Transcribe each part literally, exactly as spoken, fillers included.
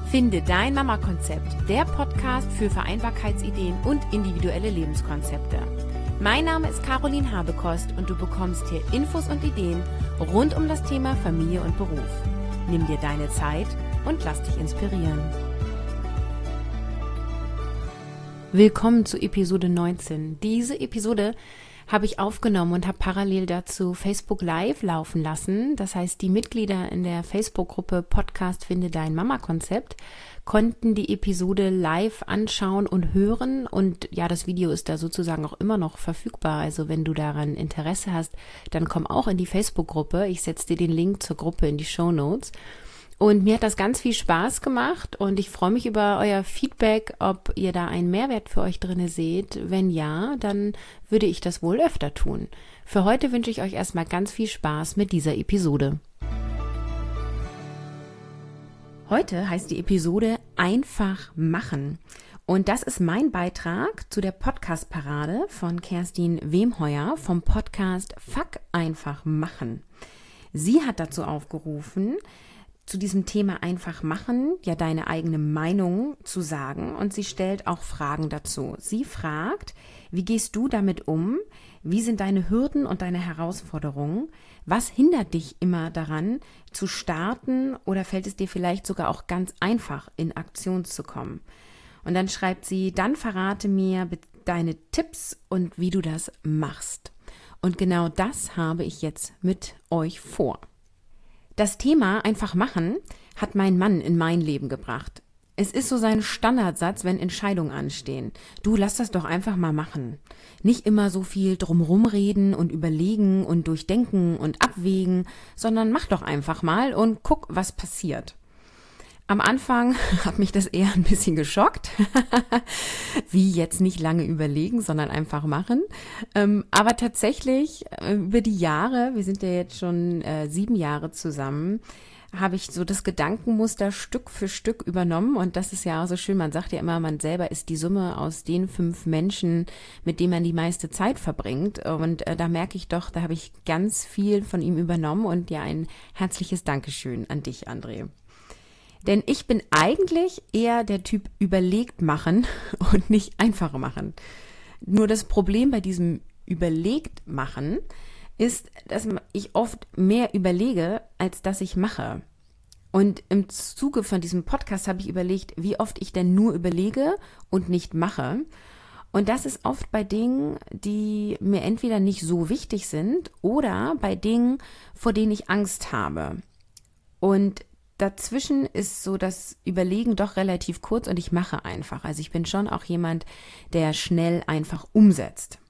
Finde dein Mama-Konzept, der Podcast für Vereinbarkeitsideen und individuelle Lebenskonzepte. Mein Name ist Caroline Habekost und du bekommst hier Infos und Ideen rund um das Thema Familie und Beruf. Nimm dir deine Zeit und lass dich inspirieren. Willkommen zu Episode neunzehn. Diese Episode habe ich aufgenommen und habe parallel dazu Facebook Live laufen lassen. Das heißt, die Mitglieder in der Facebook-Gruppe Podcast Finde dein Mama-Konzept konnten die Episode live anschauen und hören. Und ja, das Video ist da sozusagen auch immer noch verfügbar. Also wenn du daran Interesse hast, dann komm auch in die Facebook-Gruppe. Ich setze dir den Link zur Gruppe in die Shownotes. Und mir hat das ganz viel Spaß gemacht und ich freue mich über euer Feedback, ob ihr da einen Mehrwert für euch drinne seht. Wenn ja, dann würde ich das wohl öfter tun. Für heute wünsche ich euch erstmal ganz viel Spaß mit dieser Episode. Heute heißt die Episode Einfach machen. Und das ist mein Beitrag zu der Podcast-Parade von Kerstin Wemheuer vom Podcast Fuck einfach machen. Sie hat dazu aufgerufen, zu diesem Thema einfach machen, ja deine eigene Meinung zu sagen, und sie stellt auch Fragen dazu. Sie fragt, wie gehst du damit um? Wie sind deine Hürden und deine Herausforderungen? Was hindert dich immer daran, zu starten, oder fällt es dir vielleicht sogar auch ganz einfach, in Aktion zu kommen? Und dann schreibt sie, dann verrate mir deine Tipps und wie du das machst. Und genau das habe ich jetzt mit euch vor. Das Thema einfach machen hat mein Mann in mein Leben gebracht. Es ist so sein Standardsatz, wenn Entscheidungen anstehen. Du, lass das doch einfach mal machen. Nicht immer so viel drumherum reden und überlegen und durchdenken und abwägen, sondern mach doch einfach mal und guck, was passiert. Am Anfang hat mich das eher ein bisschen geschockt, wie jetzt nicht lange überlegen, sondern einfach machen. Ähm, aber tatsächlich äh, über die Jahre, wir sind ja jetzt schon äh, sieben Jahre zusammen, habe ich so das Gedankenmuster Stück für Stück übernommen. Und das ist ja auch so schön, man sagt ja immer, man selber ist die Summe aus den fünf Menschen, mit denen man die meiste Zeit verbringt. Und äh, da merke ich doch, da habe ich ganz viel von ihm übernommen. Und ja, ein herzliches Dankeschön an dich, André. Denn ich bin eigentlich eher der Typ überlegt machen und nicht einfach machen. Nur das Problem bei diesem überlegt machen ist, dass ich oft mehr überlege, als dass ich mache. Und im Zuge von diesem Podcast habe ich überlegt, wie oft ich denn nur überlege und nicht mache. Und das ist oft bei Dingen, die mir entweder nicht so wichtig sind oder bei Dingen, vor denen ich Angst habe. Und dazwischen ist so das Überlegen doch relativ kurz und ich mache einfach. Also ich bin schon auch jemand, der schnell einfach umsetzt.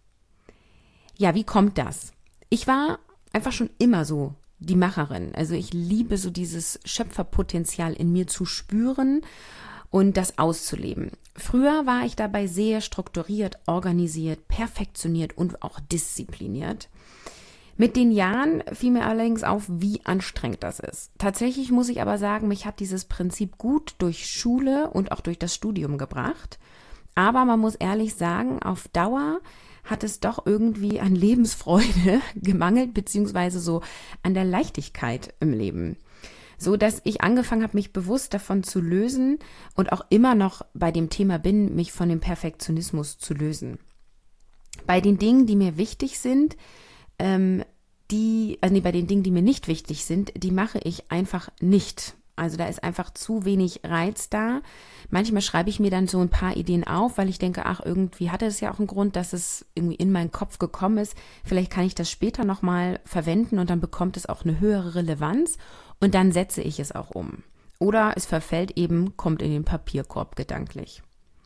Ja, wie kommt das? Ich war einfach schon immer so die Macherin. Also ich liebe so dieses Schöpferpotenzial in mir zu spüren und das auszuleben. Früher war ich dabei sehr strukturiert, organisiert, perfektioniert und auch diszipliniert. Mit den Jahren fiel mir allerdings auf, wie anstrengend das ist. Tatsächlich muss ich aber sagen, mich hat dieses Prinzip gut durch Schule und auch durch das Studium gebracht. Aber man muss ehrlich sagen, auf Dauer hat es doch irgendwie an Lebensfreude gemangelt, beziehungsweise so an der Leichtigkeit im Leben. So dass ich angefangen habe, mich bewusst davon zu lösen und auch immer noch bei dem Thema bin, mich von dem Perfektionismus zu lösen. Bei den Dingen, die mir wichtig sind, Ähm, die, also nee, bei den Dingen, die mir nicht wichtig sind, die mache ich einfach nicht. Also da ist einfach zu wenig Reiz da. Manchmal schreibe ich mir dann so ein paar Ideen auf, weil ich denke, ach, irgendwie hatte es ja auch einen Grund, dass es irgendwie in meinen Kopf gekommen ist. Vielleicht kann ich das später nochmal verwenden und dann bekommt es auch eine höhere Relevanz und dann setze ich es auch um. Oder es verfällt eben, kommt in den Papierkorb gedanklich.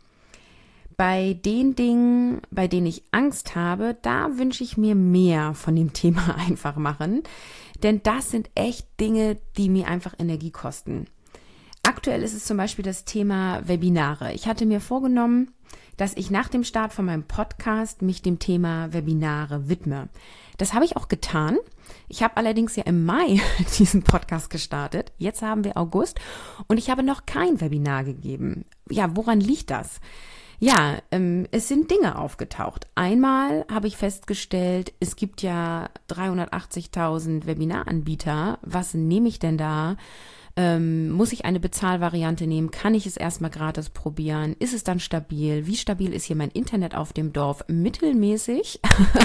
Bei den Dingen, bei denen ich Angst habe, da wünsche ich mir mehr von dem Thema einfach machen, denn das sind echt Dinge, die mir einfach Energie kosten. Aktuell ist es zum Beispiel das Thema Webinare. Ich hatte mir vorgenommen, dass ich nach dem Start von meinem Podcast mich dem Thema Webinare widme. Das habe ich auch getan. Ich habe allerdings ja im Mai diesen Podcast gestartet. Jetzt haben wir August und ich habe noch kein Webinar gegeben. Ja, woran liegt das? Ja, ähm, es sind Dinge aufgetaucht. Einmal habe ich festgestellt, es gibt ja dreihundertachtzigtausend Webinaranbieter. Was nehme ich denn da? Ähm, muss ich eine Bezahlvariante nehmen? Kann ich es erstmal gratis probieren? Ist es dann stabil? Wie stabil ist hier mein Internet auf dem Dorf? Mittelmäßig,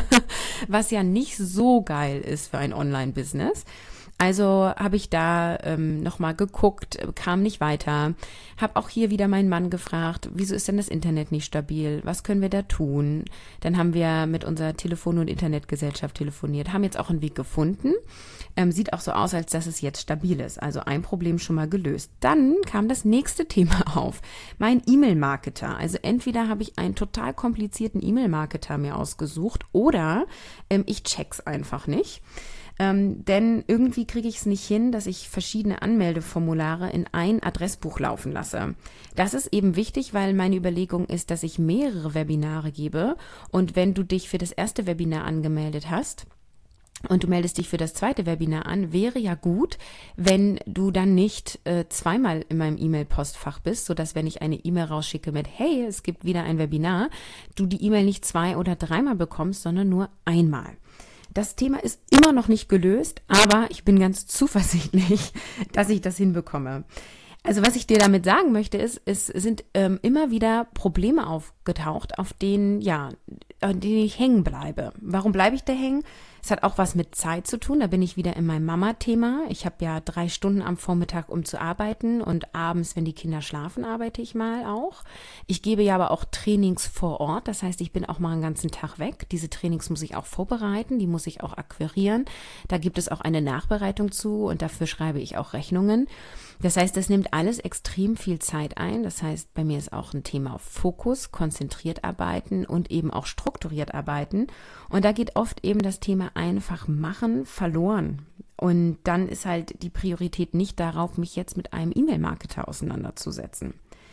was ja nicht so geil ist für ein Online-Business. Also habe ich da ähm, nochmal geguckt, kam nicht weiter, habe auch hier wieder meinen Mann gefragt, wieso ist denn das Internet nicht stabil, was können wir da tun? Dann haben wir mit unserer Telefon- und Internetgesellschaft telefoniert, haben jetzt auch einen Weg gefunden, ähm, sieht auch so aus, als dass es jetzt stabil ist, also ein Problem schon mal gelöst. Dann kam das nächste Thema auf, mein E-Mail-Marketer, also entweder habe ich einen total komplizierten E-Mail-Marketer mir ausgesucht oder ähm, ich check's einfach nicht. Ähm, denn irgendwie kriege ich es nicht hin, dass ich verschiedene Anmeldeformulare in ein Adressbuch laufen lasse. Das ist eben wichtig, weil meine Überlegung ist, dass ich mehrere Webinare gebe und wenn du dich für das erste Webinar angemeldet hast und du meldest dich für das zweite Webinar an, wäre ja gut, wenn du dann nicht äh, zweimal in meinem E-Mail-Postfach bist, sodass wenn ich eine E-Mail rausschicke mit hey, es gibt wieder ein Webinar, du die E-Mail nicht zwei- oder dreimal bekommst, sondern nur einmal. Das Thema ist immer noch nicht gelöst, aber ich bin ganz zuversichtlich, dass ich das hinbekomme. Also was ich dir damit sagen möchte, ist, es sind ähm, immer wieder Probleme aufgetaucht, auf denen, ja, an denen ich hängen bleibe. Warum bleibe ich da hängen? Es hat auch was mit Zeit zu tun. Da bin ich wieder in meinem Mama-Thema. Ich habe ja drei Stunden am Vormittag, um zu arbeiten und abends, wenn die Kinder schlafen, arbeite ich mal auch. Ich gebe ja aber auch Trainings vor Ort. Das heißt, ich bin auch mal einen ganzen Tag weg. Diese Trainings muss ich auch vorbereiten, die muss ich auch akquirieren. Da gibt es auch eine Nachbereitung zu und dafür schreibe ich auch Rechnungen. Das heißt, das nimmt alles extrem viel Zeit ein. Das heißt, bei mir ist auch ein Thema auf Fokus, konzentriert arbeiten und eben auch strukturiert arbeiten. Und da geht oft eben das Thema einfach machen verloren. Und dann ist halt die Priorität nicht darauf, mich jetzt mit einem E-Mail-Marketer auseinanderzusetzen.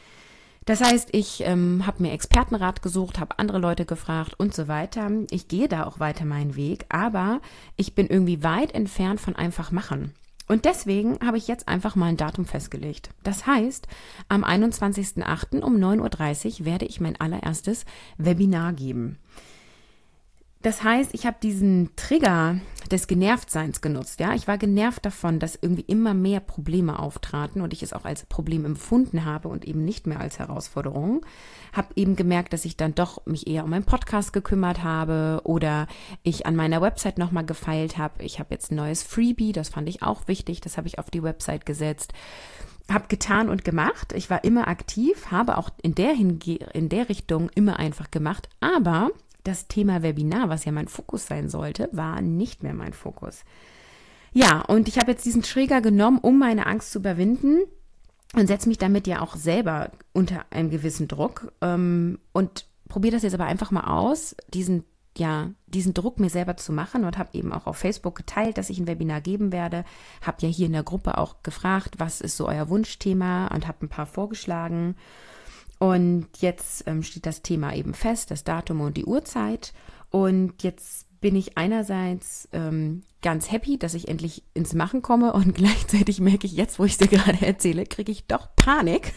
Das heißt, ich ähm, habe mir Expertenrat gesucht, habe andere Leute gefragt und so weiter. Ich gehe da auch weiter meinen Weg, aber ich bin irgendwie weit entfernt von einfach machen. Und deswegen habe ich jetzt einfach mal ein Datum festgelegt. Das heißt, am einundzwanzigsten achten um neun Uhr dreißig werde ich mein allererstes Webinar geben. Das heißt, ich habe diesen Trigger des Genervtseins genutzt. Ja, ich war genervt davon, dass irgendwie immer mehr Probleme auftraten und ich es auch als Problem empfunden habe und eben nicht mehr als Herausforderung. Habe eben gemerkt, dass ich dann doch mich eher um meinen Podcast gekümmert habe oder ich an meiner Website nochmal gefeilt habe. Ich habe jetzt ein neues Freebie, das fand ich auch wichtig, das habe ich auf die Website gesetzt. Habe getan und gemacht. Ich war immer aktiv, habe auch in der, Hinge- in der Richtung immer einfach gemacht, aber das Thema Webinar, was ja mein Fokus sein sollte, war nicht mehr mein Fokus. Ja, und ich habe jetzt diesen Trigger genommen, um meine Angst zu überwinden und setze mich damit ja auch selber unter einem gewissen Druck ähm, und probiere das jetzt aber einfach mal aus, diesen, ja, diesen Druck mir selber zu machen und habe eben auch auf Facebook geteilt, dass ich ein Webinar geben werde. Habe ja hier in der Gruppe auch gefragt, was ist so euer Wunschthema und habe ein paar vorgeschlagen. Und jetzt ähm, steht das Thema eben fest, das Datum und die Uhrzeit. Und jetzt bin ich einerseits ähm, ganz happy, dass ich endlich ins Machen komme und gleichzeitig merke ich jetzt, wo ich es dir gerade erzähle, kriege ich doch Panik,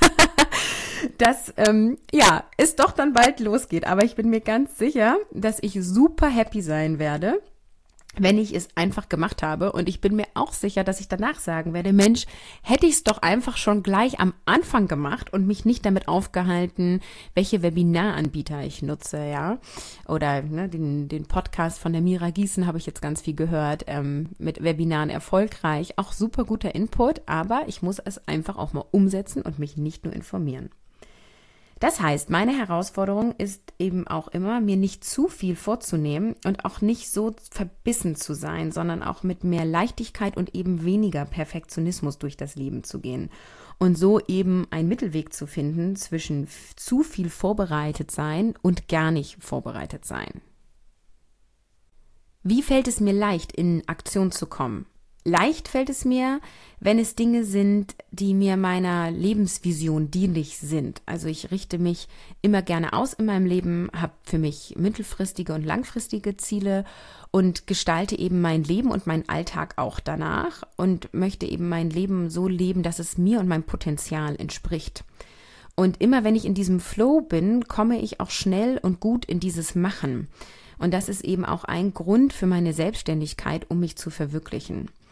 dass ähm, ja, es doch dann bald losgeht. Aber ich bin mir ganz sicher, dass ich super happy sein werde, wenn ich es einfach gemacht habe. Und ich bin mir auch sicher, dass ich danach sagen werde, Mensch, hätte ich es doch einfach schon gleich am Anfang gemacht und mich nicht damit aufgehalten, welche Webinaranbieter ich nutze, ja. Oder ne, den, den Podcast von der Mira Gießen habe ich jetzt ganz viel gehört, ähm, mit Webinaren erfolgreich. Auch super guter Input, aber ich muss es einfach auch mal umsetzen und mich nicht nur informieren. Das heißt, meine Herausforderung ist eben auch immer, mir nicht zu viel vorzunehmen und auch nicht so verbissen zu sein, sondern auch mit mehr Leichtigkeit und eben weniger Perfektionismus durch das Leben zu gehen. Und so eben einen Mittelweg zu finden zwischen zu viel vorbereitet sein und gar nicht vorbereitet sein. Wie fällt es mir leicht, in Aktion zu kommen? Leicht fällt es mir, wenn es Dinge sind, die mir meiner Lebensvision dienlich sind. Also ich richte mich immer gerne aus in meinem Leben, habe für mich mittelfristige und langfristige Ziele und gestalte eben mein Leben und meinen Alltag auch danach und möchte eben mein Leben so leben, dass es mir und meinem Potenzial entspricht. Und immer wenn ich in diesem Flow bin, komme ich auch schnell und gut in dieses Machen. Und das ist eben auch ein Grund für meine Selbstständigkeit, um mich zu verwirklichen.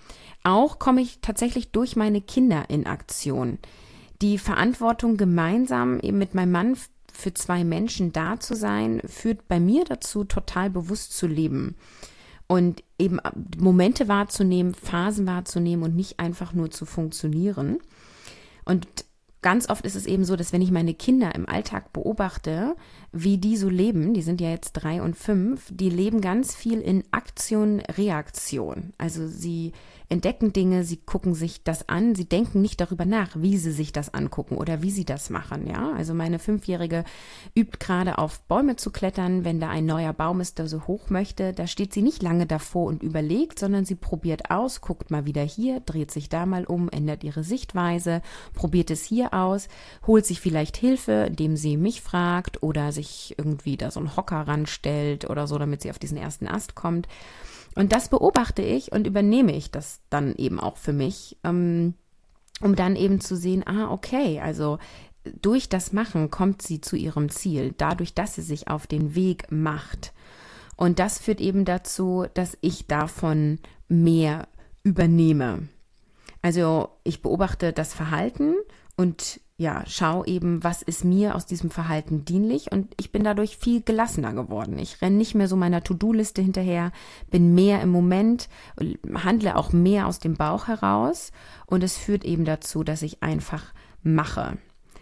auch komme ich tatsächlich durch meine Kinder in Aktion. Die Verantwortung, gemeinsam eben mit meinem Mann für zwei Menschen da zu sein, führt bei mir dazu, total bewusst zu leben und eben Momente wahrzunehmen, Phasen wahrzunehmen und nicht einfach nur zu funktionieren. Und ganz oft ist es eben so, dass wenn ich meine Kinder im Alltag beobachte, wie die so leben, die sind ja jetzt drei und fünf, die leben ganz viel in Aktion, Reaktion. Also sie entdecken Dinge, sie gucken sich das an, sie denken nicht darüber nach, wie sie sich das angucken oder wie sie das machen. Ja, also meine Fünfjährige übt gerade auf Bäume zu klettern, wenn da ein neuer Baum ist, der so hoch möchte, da steht sie nicht lange davor und überlegt, sondern sie probiert aus, guckt mal wieder hier, dreht sich da mal um, ändert ihre Sichtweise, probiert es hier aus, holt sich vielleicht Hilfe, indem sie mich fragt oder sich irgendwie da so einen Hocker ranstellt oder so, damit sie auf diesen ersten Ast kommt. Und das beobachte ich und übernehme ich das dann eben auch für mich, ähm, um dann eben zu sehen, ah, okay, also durch das Machen kommt sie zu ihrem Ziel, dadurch, dass sie sich auf den Weg macht. Und das führt eben dazu, dass ich davon mehr übernehme. Also ich beobachte das Verhalten und ja, schau eben, was ist mir aus diesem Verhalten dienlich, und ich bin dadurch viel gelassener geworden. Ich renne nicht mehr so meiner To-Do-Liste hinterher, bin mehr im Moment, handle auch mehr aus dem Bauch heraus, und es führt eben dazu, dass ich einfach mache.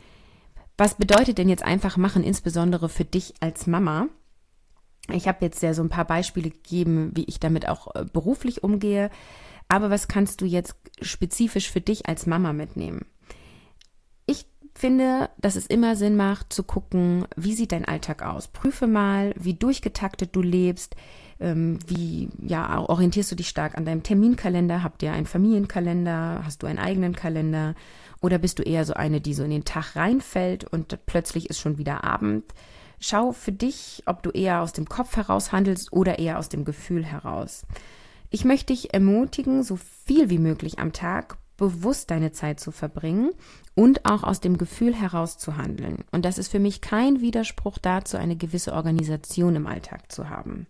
Was bedeutet denn jetzt einfach machen, insbesondere für dich als Mama? Ich habe jetzt ja so ein paar Beispiele gegeben, wie ich damit auch beruflich umgehe, aber was kannst du jetzt spezifisch für dich als Mama mitnehmen? Ich finde, dass es immer Sinn macht, zu gucken, wie sieht dein Alltag aus. Prüfe mal, wie durchgetaktet du lebst, ähm, wie ja, orientierst du dich stark an deinem Terminkalender, habt ihr einen Familienkalender, hast du einen eigenen Kalender, oder bist du eher so eine, die so in den Tag reinfällt und plötzlich ist schon wieder Abend. Schau für dich, ob du eher aus dem Kopf heraus handelst oder eher aus dem Gefühl heraus. Ich möchte dich ermutigen, so viel wie möglich am Tag bewusst deine Zeit zu verbringen und auch aus dem Gefühl heraus zu handeln. Und das ist für mich kein Widerspruch dazu, eine gewisse Organisation im Alltag zu haben.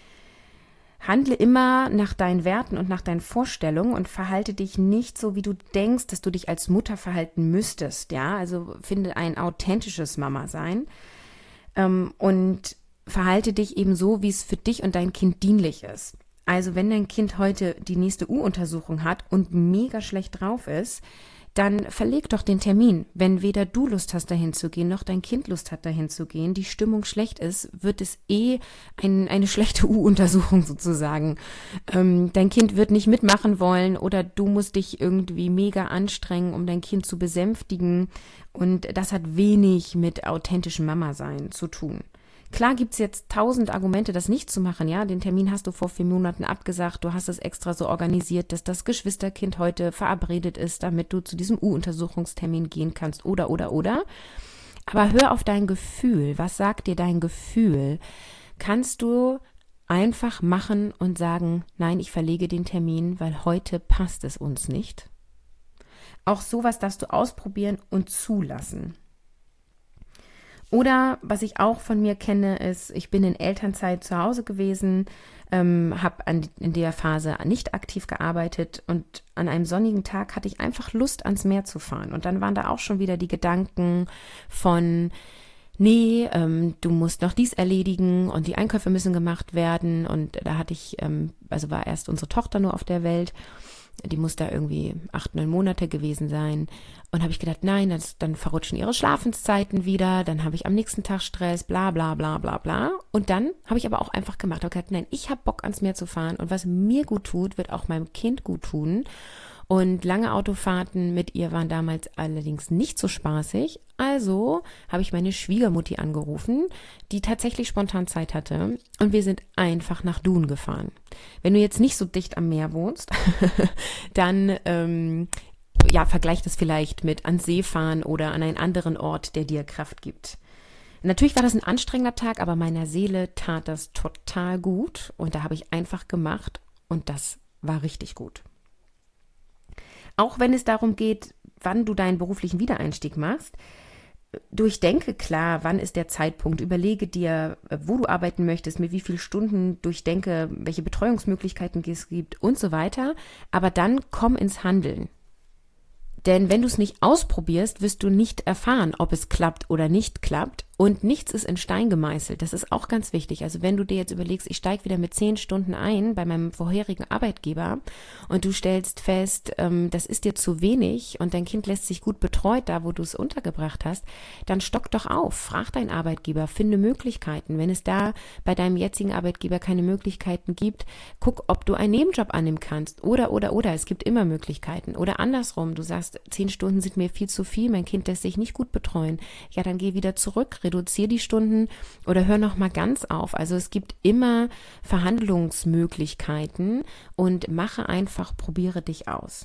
Handle immer nach deinen Werten und nach deinen Vorstellungen und verhalte dich nicht so, wie du denkst, dass du dich als Mutter verhalten müsstest. Ja, also finde ein authentisches Mama-Sein ähm, und verhalte dich eben so, wie es für dich und dein Kind dienlich ist. Also wenn dein Kind heute die nächste U-Untersuchung hat und mega schlecht drauf ist, dann verleg doch den Termin. Wenn weder du Lust hast, dahin zu gehen, noch dein Kind Lust hat, dahin zu gehen, die Stimmung schlecht ist, wird es eh ein, eine schlechte U-Untersuchung sozusagen. Ähm, dein Kind wird nicht mitmachen wollen oder du musst dich irgendwie mega anstrengen, um dein Kind zu besänftigen. Und das hat wenig mit authentischem Mama-Sein zu tun. Klar gibt's jetzt tausend Argumente, das nicht zu machen, ja, den Termin hast du vor vier Monaten abgesagt, du hast es extra so organisiert, dass das Geschwisterkind heute verabredet ist, damit du zu diesem U-Untersuchungstermin gehen kannst, oder, oder, oder. Aber hör auf dein Gefühl, was sagt dir dein Gefühl? Kannst du einfach machen und sagen, nein, ich verlege den Termin, weil heute passt es uns nicht? Auch sowas darfst du ausprobieren und zulassen. Oder was ich auch von mir kenne, ist, ich bin in Elternzeit zu Hause gewesen, ähm, habe in der Phase nicht aktiv gearbeitet und an einem sonnigen Tag hatte ich einfach Lust, ans Meer zu fahren. Und dann waren da auch schon wieder die Gedanken von, nee, ähm, du musst noch dies erledigen und die Einkäufe müssen gemacht werden. Und da hatte ich, ähm, also war erst unsere Tochter nur auf der Welt. Die muss da irgendwie acht, neun Monate gewesen sein. Und habe ich gedacht, nein, das, dann verrutschen ihre Schlafenszeiten wieder, dann habe ich am nächsten Tag Stress, bla bla bla bla bla. Und dann habe ich aber auch einfach gemacht, habe gesagt, nein, ich habe Bock, ans Meer zu fahren. Und was mir gut tut, wird auch meinem Kind gut tun. Und lange Autofahrten mit ihr waren damals allerdings nicht so spaßig. Also habe ich meine Schwiegermutti angerufen, die tatsächlich spontan Zeit hatte. Und wir sind einfach nach Dun gefahren. Wenn du jetzt nicht so dicht am Meer wohnst, dann ähm, ja, vergleich das vielleicht mit ans See fahren oder an einen anderen Ort, der dir Kraft gibt. Natürlich war das ein anstrengender Tag, aber meiner Seele tat das total gut. Und da habe ich einfach gemacht und das war richtig gut. Auch wenn es darum geht, wann du deinen beruflichen Wiedereinstieg machst, durchdenke klar, wann ist der Zeitpunkt, überlege dir, wo du arbeiten möchtest, mit wie vielen Stunden, durchdenke, welche Betreuungsmöglichkeiten es gibt und so weiter, aber dann komm ins Handeln. Denn wenn du es nicht ausprobierst, wirst du nicht erfahren, ob es klappt oder nicht klappt. Und nichts ist in Stein gemeißelt. Das ist auch ganz wichtig. Also wenn du dir jetzt überlegst, ich steige wieder mit zehn Stunden ein bei meinem vorherigen Arbeitgeber und du stellst fest, ähm, das ist dir zu wenig und dein Kind lässt sich gut betreut da, wo du es untergebracht hast, dann stock doch auf. Frag deinen Arbeitgeber, finde Möglichkeiten. Wenn es da bei deinem jetzigen Arbeitgeber keine Möglichkeiten gibt, guck, ob du einen Nebenjob annehmen kannst. Oder, oder, oder. Es gibt immer Möglichkeiten. Oder andersrum, du sagst, zehn Stunden sind mir viel zu viel, mein Kind lässt sich nicht gut betreuen. Ja, dann geh wieder zurück, reduziere die Stunden oder hör noch mal ganz auf. Also es gibt immer Verhandlungsmöglichkeiten und mache einfach, probiere dich aus.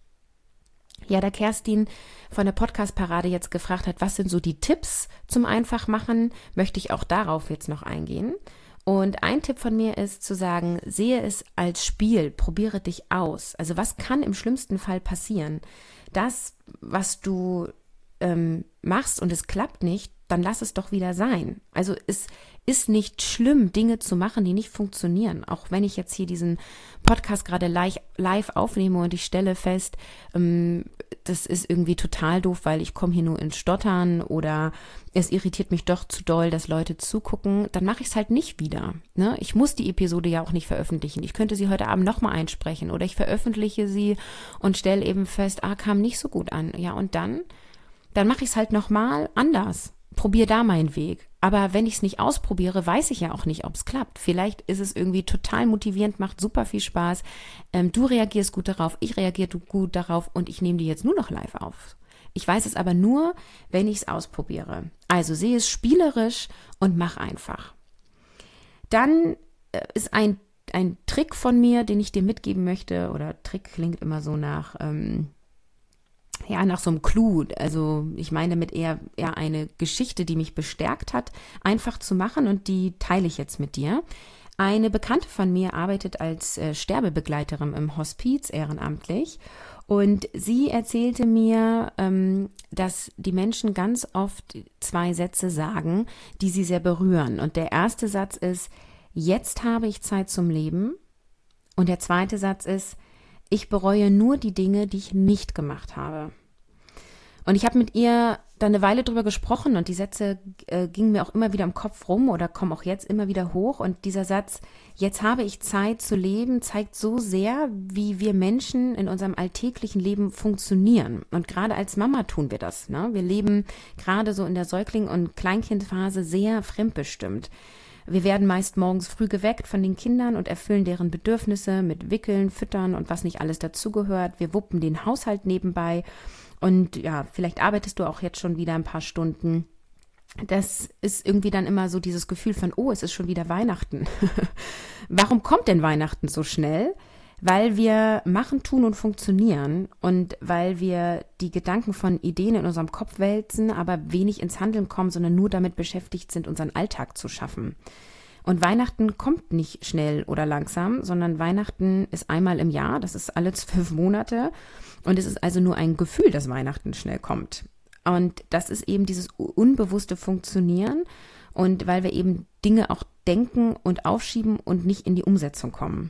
Ja, da Kerstin von der Podcast-Parade jetzt gefragt hat, was sind so die Tipps zum Einfachmachen, möchte ich auch darauf jetzt noch eingehen. Und ein Tipp von mir ist zu sagen, sehe es als Spiel, probiere dich aus. Also was kann im schlimmsten Fall passieren? Das, was du ähm, machst und es klappt nicht, dann lass es doch wieder sein. Also es ist nicht schlimm, Dinge zu machen, die nicht funktionieren. Auch wenn ich jetzt hier diesen Podcast gerade live, live aufnehme und ich stelle fest, ähm, das ist irgendwie total doof, weil ich komme hier nur ins Stottern oder es irritiert mich doch zu doll, dass Leute zugucken, dann mache ich es halt nicht wieder. Ne? Ich muss die Episode ja auch nicht veröffentlichen. Ich könnte sie heute Abend nochmal einsprechen oder ich veröffentliche sie und stelle eben fest, ah, kam nicht so gut an. Ja, und dann, dann mache ich es halt nochmal anders. Probier da meinen Weg. Aber wenn ich es nicht ausprobiere, weiß ich ja auch nicht, ob es klappt. Vielleicht ist es irgendwie total motivierend, macht super viel Spaß. Ähm, du reagierst gut darauf, ich reagiere gut darauf und ich nehme die jetzt nur noch live auf. Ich weiß es aber nur, wenn ich es ausprobiere. Also sehe es spielerisch und mach einfach. Dann äh, ist ein, ein Trick von mir, den ich dir mitgeben möchte, oder Trick klingt immer so nach... Ähm, Ja, nach so einem Clou, also ich meine damit eher, eher eine Geschichte, die mich bestärkt hat, einfach zu machen und die teile ich jetzt mit dir. Eine Bekannte von mir arbeitet als äh, Sterbebegleiterin im Hospiz ehrenamtlich und sie erzählte mir, ähm, dass die Menschen ganz oft zwei Sätze sagen, die sie sehr berühren. Und der erste Satz ist, jetzt habe ich Zeit zum Leben. Und der zweite Satz ist, ich bereue nur die Dinge, die ich nicht gemacht habe. Und ich habe mit ihr dann eine Weile drüber gesprochen und die Sätze äh, gingen mir auch immer wieder im Kopf rum oder kommen auch jetzt immer wieder hoch. Und dieser Satz, jetzt habe ich Zeit zu leben, zeigt so sehr, wie wir Menschen in unserem alltäglichen Leben funktionieren. Und gerade als Mama tun wir das. Ne? Wir leben gerade so in der Säugling- und Kleinkindphase sehr fremdbestimmt. Wir werden meist morgens früh geweckt von den Kindern und erfüllen deren Bedürfnisse mit Wickeln, Füttern und was nicht alles dazugehört. Wir wuppen den Haushalt nebenbei und ja, vielleicht arbeitest du auch jetzt schon wieder ein paar Stunden. Das ist irgendwie dann immer so dieses Gefühl von, oh, es ist schon wieder Weihnachten. Warum kommt denn Weihnachten so schnell? Weil wir machen, tun und funktionieren und weil wir die Gedanken von Ideen in unserem Kopf wälzen, aber wenig ins Handeln kommen, sondern nur damit beschäftigt sind, unseren Alltag zu schaffen. Und Weihnachten kommt nicht schnell oder langsam, sondern Weihnachten ist einmal im Jahr, das ist alle zwölf Monate und es ist also nur ein Gefühl, dass Weihnachten schnell kommt. Und das ist eben dieses unbewusste Funktionieren und weil wir eben Dinge auch denken und aufschieben und nicht in die Umsetzung kommen.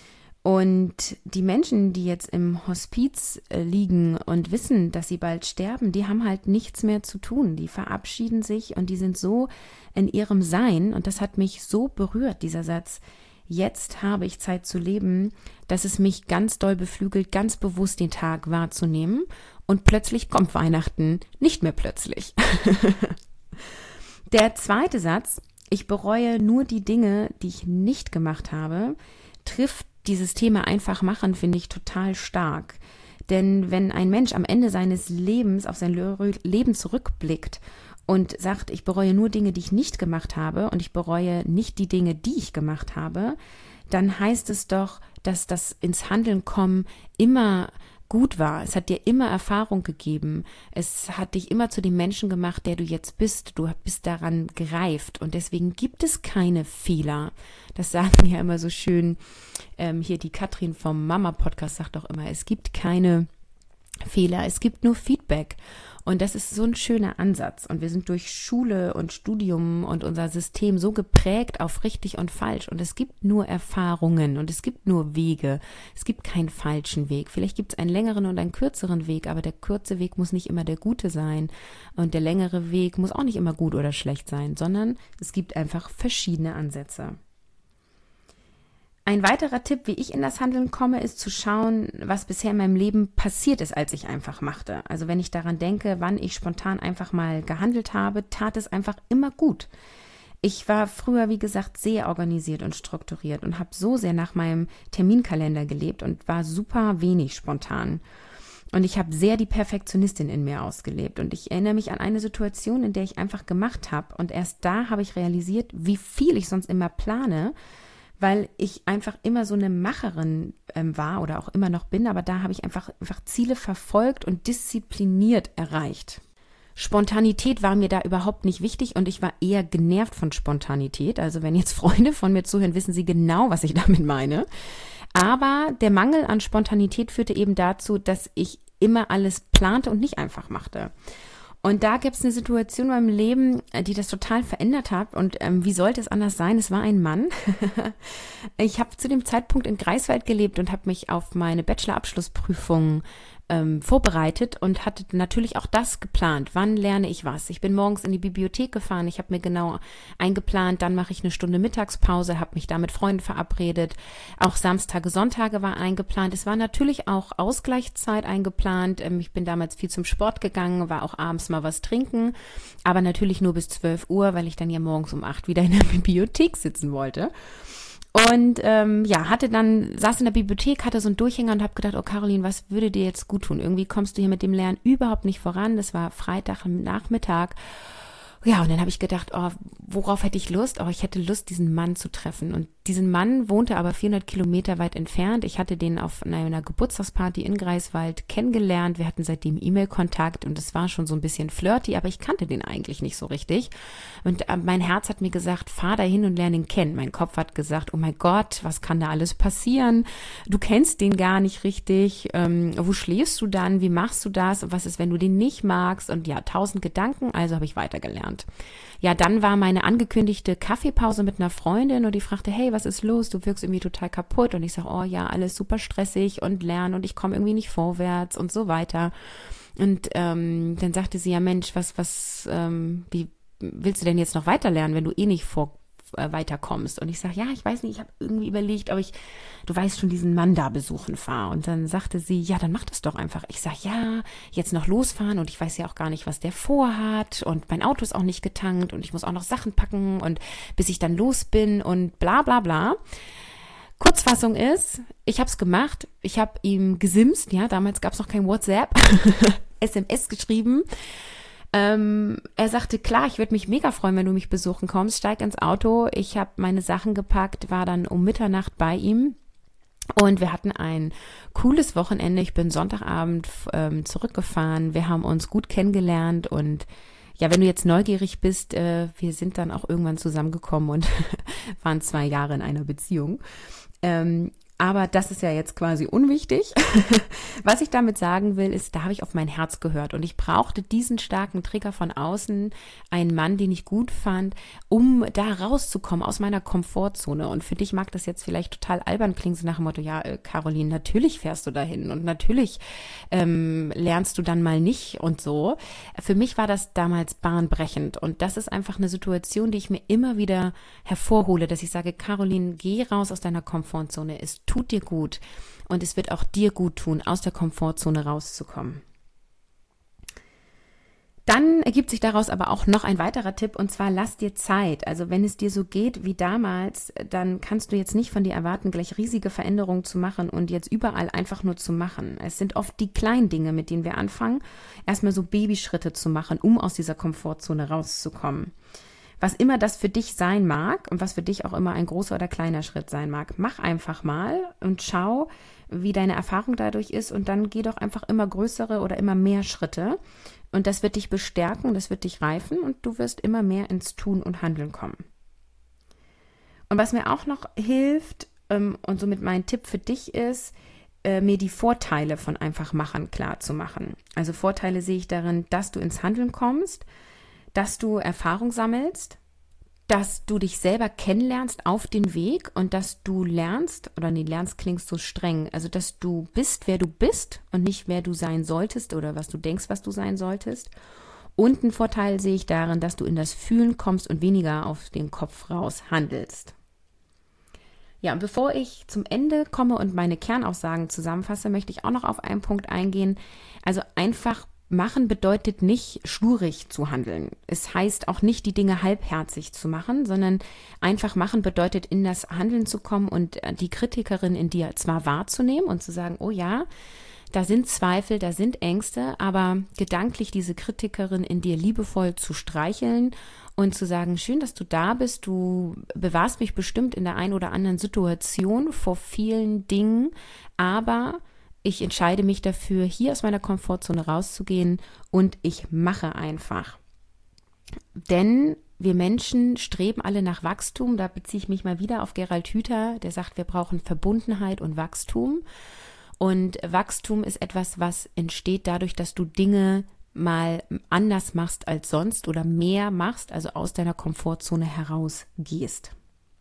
Und die Menschen, die jetzt im Hospiz äh, liegen und wissen, dass sie bald sterben, die haben halt nichts mehr zu tun. Die verabschieden sich und die sind so in ihrem Sein. Und das hat mich so berührt, dieser Satz. Jetzt habe ich Zeit zu leben, dass es mich ganz doll beflügelt, ganz bewusst den Tag wahrzunehmen. Und plötzlich kommt Weihnachten, nicht mehr plötzlich. Der zweite Satz, ich bereue nur die Dinge, die ich nicht gemacht habe, trifft dieses Thema einfach machen, finde ich total stark. Denn wenn ein Mensch am Ende seines Lebens auf sein Leben zurückblickt und sagt, ich bereue nur Dinge, die ich nicht gemacht habe und ich bereue nicht die Dinge, die ich gemacht habe, dann heißt es doch, dass das ins Handeln kommen immer gut war. Es hat dir immer Erfahrung gegeben. Es hat dich immer zu dem Menschen gemacht, der du jetzt bist. Du bist daran gereift und deswegen gibt es keine Fehler. Das sagen ja immer so schön. Ähm, hier die Katrin vom Mama-Podcast sagt auch immer, es gibt keine Fehler, es gibt nur Feedback. Und das ist so ein schöner Ansatz. Und wir sind durch Schule und Studium und unser System so geprägt auf richtig und falsch. Und es gibt nur Erfahrungen und es gibt nur Wege. Es gibt keinen falschen Weg. Vielleicht gibt es einen längeren und einen kürzeren Weg, aber der kurze Weg muss nicht immer der gute sein. Und der längere Weg muss auch nicht immer gut oder schlecht sein, sondern es gibt einfach verschiedene Ansätze. Ein weiterer Tipp, wie ich in das Handeln komme, ist zu schauen, was bisher in meinem Leben passiert ist, als ich einfach machte. Also wenn ich daran denke, wann ich spontan einfach mal gehandelt habe, tat es einfach immer gut. Ich war früher, wie gesagt, sehr organisiert und strukturiert und habe so sehr nach meinem Terminkalender gelebt und war super wenig spontan. Und ich habe sehr die Perfektionistin in mir ausgelebt. Und ich erinnere mich an eine Situation, in der ich einfach gemacht habe. Und erst da habe ich realisiert, wie viel ich sonst immer plane, weil ich einfach immer so eine Macherin ähm, war oder auch immer noch bin, aber da habe ich einfach, einfach Ziele verfolgt und diszipliniert erreicht. Spontanität war mir da überhaupt nicht wichtig und ich war eher genervt von Spontanität. Also wenn jetzt Freunde von mir zuhören, wissen sie genau, was ich damit meine. Aber der Mangel an Spontanität führte eben dazu, dass ich immer alles plante und nicht einfach machte. Und da gibt es eine Situation in meinem Leben, die das total verändert hat. Und ähm, wie sollte es anders sein? Es war ein Mann. Ich habe zu dem Zeitpunkt in Greifswald gelebt und habe mich auf meine Bachelor-Abschlussprüfung ähm, vorbereitet und hatte natürlich auch das geplant. Wann lerne ich was? Ich bin morgens in die Bibliothek gefahren. Ich habe mir genau eingeplant, dann mache ich eine Stunde Mittagspause, habe mich da mit Freunden verabredet. Auch Samstage, Sonntage war eingeplant. Es war natürlich auch Ausgleichszeit eingeplant. Ähm, ich bin damals viel zum Sport gegangen, war auch abends mal was trinken, aber natürlich nur bis zwölf Uhr, weil ich dann ja morgens um acht wieder in der Bibliothek sitzen wollte. Und ähm, ja, hatte dann, saß in der Bibliothek, hatte so einen Durchhänger und habe gedacht, oh Caroline, was würde dir jetzt gut tun? Irgendwie kommst du hier mit dem Lernen überhaupt nicht voran. Das war Freitag Nachmittag. Ja, und dann habe ich gedacht, oh, worauf hätte ich Lust? Oh, ich hätte Lust, diesen Mann zu treffen. Und diesen Mann wohnte aber vierhundert Kilometer weit entfernt. Ich hatte den auf einer Geburtstagsparty in Greifswald kennengelernt. Wir hatten seitdem E-Mail-Kontakt und es war schon so ein bisschen flirty, aber ich kannte den eigentlich nicht so richtig. Und äh, mein Herz hat mir gesagt, fahr da hin und lerne ihn kennen. Mein Kopf hat gesagt, oh mein Gott, was kann da alles passieren? Du kennst den gar nicht richtig. Ähm, wo schläfst du dann? Wie machst du das? Und was ist, wenn du den nicht magst? Und ja, tausend Gedanken. Also habe ich weitergelernt. Ja, dann war meine angekündigte Kaffeepause mit einer Freundin und die fragte, hey, was ist los? Du wirkst irgendwie total kaputt. Und ich sage, oh ja, alles super stressig und lernen und ich komme irgendwie nicht vorwärts und so weiter. Und ähm, dann sagte sie, ja Mensch, was, was, ähm, wie willst du denn jetzt noch weiter lernen, wenn du eh nicht vor äh, weiterkommst? Und ich sage, ja, ich weiß nicht, ich habe irgendwie überlegt, ob ich, du weißt schon, diesen Mann da besuchen fahre. Und dann sagte sie, ja, dann mach das doch einfach. Ich sage, ja, jetzt noch losfahren und ich weiß ja auch gar nicht, was der vorhat und mein Auto ist auch nicht getankt und ich muss auch noch Sachen packen und bis ich dann los bin und bla bla bla. Kurzfassung ist, ich habe es gemacht, ich habe ihm gesimst, ja, damals gab es noch kein WhatsApp, S M S geschrieben. Ähm, er sagte, klar, ich würde mich mega freuen, wenn du mich besuchen kommst, steig ins Auto. Ich habe meine Sachen gepackt, war dann um Mitternacht bei ihm und wir hatten ein cooles Wochenende. Ich bin Sonntagabend ähm, zurückgefahren, wir haben uns gut kennengelernt und ja, wenn du jetzt neugierig bist, äh, wir sind dann auch irgendwann zusammengekommen und waren zwei Jahre in einer Beziehung. Ähm, Aber das ist ja jetzt quasi unwichtig. Was ich damit sagen will, ist, da habe ich auf mein Herz gehört. Und ich brauchte diesen starken Trigger von außen, einen Mann, den ich gut fand, um da rauszukommen aus meiner Komfortzone. Und für dich mag das jetzt vielleicht total albern klingen, so nach dem Motto, ja, äh, Caroline, natürlich fährst du dahin und natürlich ähm, lernst du dann mal nicht und so. Für mich war das damals bahnbrechend. Und das ist einfach eine Situation, die ich mir immer wieder hervorhole, dass ich sage, Caroline, geh raus aus deiner Komfortzone. Es tut dir gut und es wird auch dir gut tun, aus der Komfortzone rauszukommen. Dann ergibt sich daraus aber auch noch ein weiterer Tipp und zwar lass dir Zeit. Also wenn es dir so geht wie damals, dann kannst du jetzt nicht von dir erwarten, gleich riesige Veränderungen zu machen und jetzt überall einfach nur zu machen. Es sind oft die kleinen Dinge, mit denen wir anfangen, erstmal so Babyschritte zu machen, um aus dieser Komfortzone rauszukommen. Was immer das für dich sein mag und was für dich auch immer ein großer oder kleiner Schritt sein mag, mach einfach mal und schau, wie deine Erfahrung dadurch ist und dann geh doch einfach immer größere oder immer mehr Schritte und das wird dich bestärken, das wird dich reifen und du wirst immer mehr ins Tun und Handeln kommen. Und was mir auch noch hilft ähm, und somit mein Tipp für dich ist, äh, mir die Vorteile von einfach machen klar zu machen. Also Vorteile sehe ich darin, dass du ins Handeln kommst, dass du Erfahrung sammelst, dass du dich selber kennenlernst auf den Weg und dass du lernst, oder nee, lernst klingt so streng, also dass du bist, wer du bist und nicht, wer du sein solltest oder was du denkst, was du sein solltest. Und einen Vorteil sehe ich darin, dass du in das Fühlen kommst und weniger auf den Kopf raus handelst. Ja, und bevor ich zum Ende komme und meine Kernaussagen zusammenfasse, möchte ich auch noch auf einen Punkt eingehen. Also einfach machen bedeutet nicht, schlurig zu handeln. Es heißt auch nicht, die Dinge halbherzig zu machen, sondern einfach machen bedeutet, in das Handeln zu kommen und die Kritikerin in dir zwar wahrzunehmen und zu sagen, oh ja, da sind Zweifel, da sind Ängste, aber gedanklich diese Kritikerin in dir liebevoll zu streicheln und zu sagen, schön, dass du da bist, du bewahrst mich bestimmt in der einen oder anderen Situation vor vielen Dingen, aber ich entscheide mich dafür, hier aus meiner Komfortzone rauszugehen und ich mache einfach. Denn wir Menschen streben alle nach Wachstum. Da beziehe ich mich mal wieder auf Gerald Hüther, der sagt, wir brauchen Verbundenheit und Wachstum. Und Wachstum ist etwas, was entsteht dadurch, dass du Dinge mal anders machst als sonst oder mehr machst, also aus deiner Komfortzone herausgehst.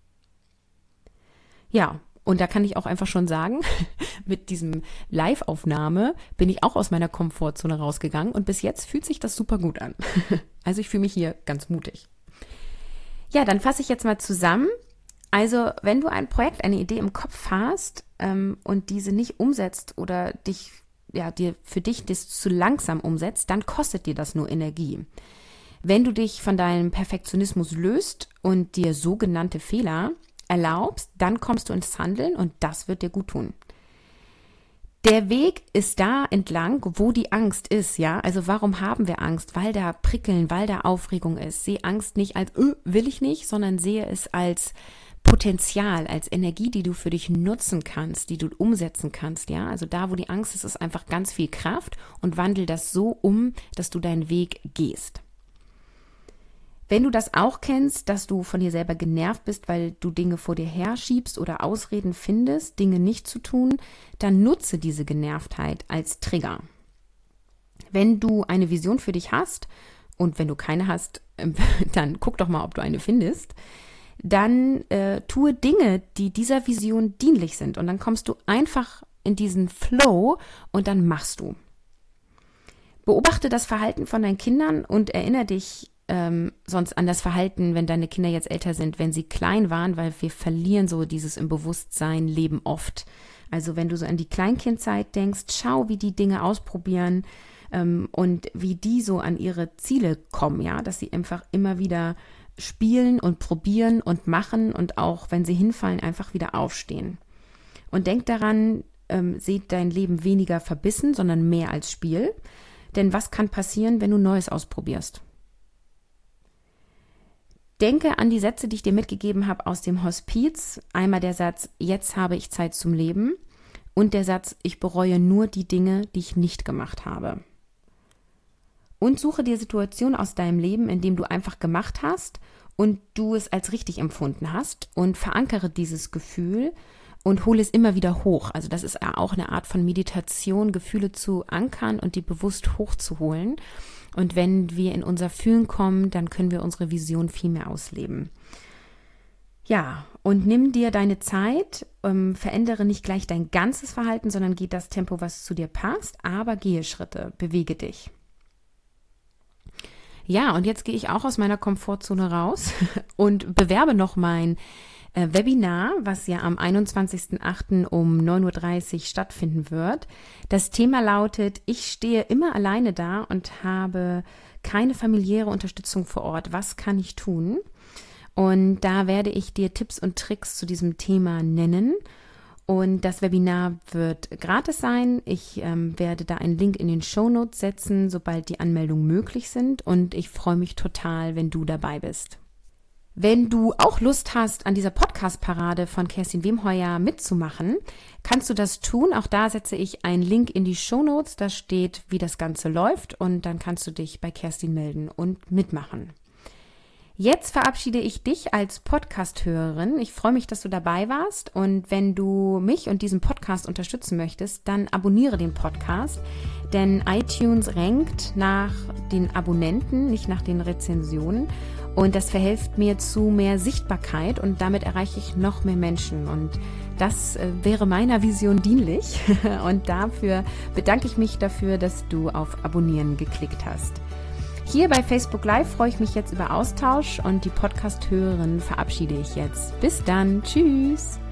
Ja, und da kann ich auch einfach schon sagen, mit diesem Live-Aufnahme bin ich auch aus meiner Komfortzone rausgegangen und bis jetzt fühlt sich das super gut an. Also ich fühle mich hier ganz mutig. Ja, dann fasse ich jetzt mal zusammen. Also wenn du ein Projekt, eine Idee im Kopf hast ähm, und diese nicht umsetzt oder dich, ja, dir für dich das zu langsam umsetzt, dann kostet dir das nur Energie. Wenn du dich von deinem Perfektionismus löst und dir sogenannte Fehler erlaubst, dann kommst du ins Handeln und das wird dir gut tun. Der Weg ist da entlang, wo die Angst ist, ja. Also warum haben wir Angst? Weil da Prickeln, weil da Aufregung ist. Sehe Angst nicht als, äh, will ich nicht, sondern sehe es als Potenzial, als Energie, die du für dich nutzen kannst, die du umsetzen kannst, ja. Also da, wo die Angst ist, ist einfach ganz viel Kraft und wandel das so um, dass du deinen Weg gehst. Wenn du das auch kennst, dass du von dir selber genervt bist, weil du Dinge vor dir herschiebst oder Ausreden findest, Dinge nicht zu tun, dann nutze diese Genervtheit als Trigger. Wenn du eine Vision für dich hast und wenn du keine hast, dann guck doch mal, ob du eine findest, dann äh, tue Dinge, die dieser Vision dienlich sind und dann kommst du einfach in diesen Flow und dann machst du. Beobachte das Verhalten von deinen Kindern und erinnere dich Ähm, sonst an das Verhalten, wenn deine Kinder jetzt älter sind, wenn sie klein waren, weil wir verlieren so dieses im Bewusstsein Leben oft. Also wenn du so an die Kleinkindzeit denkst, schau, wie die Dinge ausprobieren ähm, und wie die so an ihre Ziele kommen, ja, dass sie einfach immer wieder spielen und probieren und machen und auch, wenn sie hinfallen, einfach wieder aufstehen. Und denk daran, ähm, seht dein Leben weniger verbissen, sondern mehr als Spiel. Denn was kann passieren, wenn du Neues ausprobierst? Denke an die Sätze, die ich dir mitgegeben habe aus dem Hospiz. Einmal der Satz, jetzt habe ich Zeit zum Leben und der Satz, ich bereue nur die Dinge, die ich nicht gemacht habe. Und suche dir Situationen aus deinem Leben, in denen du einfach gemacht hast und du es als richtig empfunden hast und verankere dieses Gefühl und hole es immer wieder hoch. Also das ist auch eine Art von Meditation, Gefühle zu ankern und die bewusst hochzuholen. Und wenn wir in unser Fühlen kommen, dann können wir unsere Vision viel mehr ausleben. Ja, und nimm dir deine Zeit, ähm, verändere nicht gleich dein ganzes Verhalten, sondern geh das Tempo, was zu dir passt, aber gehe Schritte, bewege dich. Ja, und jetzt gehe ich auch aus meiner Komfortzone raus und bewerbe noch mein äh, Webinar, was ja am einundzwanzigsten achten um neun Uhr dreißig stattfinden wird. Das Thema lautet, ich stehe immer alleine da und habe keine familiäre Unterstützung vor Ort. Was kann ich tun? Und da werde ich dir Tipps und Tricks zu diesem Thema nennen. Und das Webinar wird gratis sein. Ich ähm, werde da einen Link in den Shownotes setzen, sobald die Anmeldungen möglich sind. Und ich freue mich total, wenn du dabei bist. Wenn du auch Lust hast, an dieser Podcast-Parade von Kerstin Wemheuer mitzumachen, kannst du das tun. Auch da setze ich einen Link in die Shownotes. Da steht, wie das Ganze läuft. Und dann kannst du dich bei Kerstin melden und mitmachen. Jetzt verabschiede ich dich als Podcast-Hörerin. Ich freue mich, dass du dabei warst. Und wenn du mich und diesen Podcast unterstützen möchtest, dann abonniere den Podcast. Denn iTunes rankt nach den Abonnenten, nicht nach den Rezensionen. Und das verhilft mir zu mehr Sichtbarkeit und damit erreiche ich noch mehr Menschen. Und das äh, wäre meiner Vision dienlich. Und dafür bedanke ich mich dafür, dass du auf Abonnieren geklickt hast. Hier bei Facebook Live freue ich mich jetzt über Austausch und die Podcast-Hörerin verabschiede ich jetzt. Bis dann. Tschüss.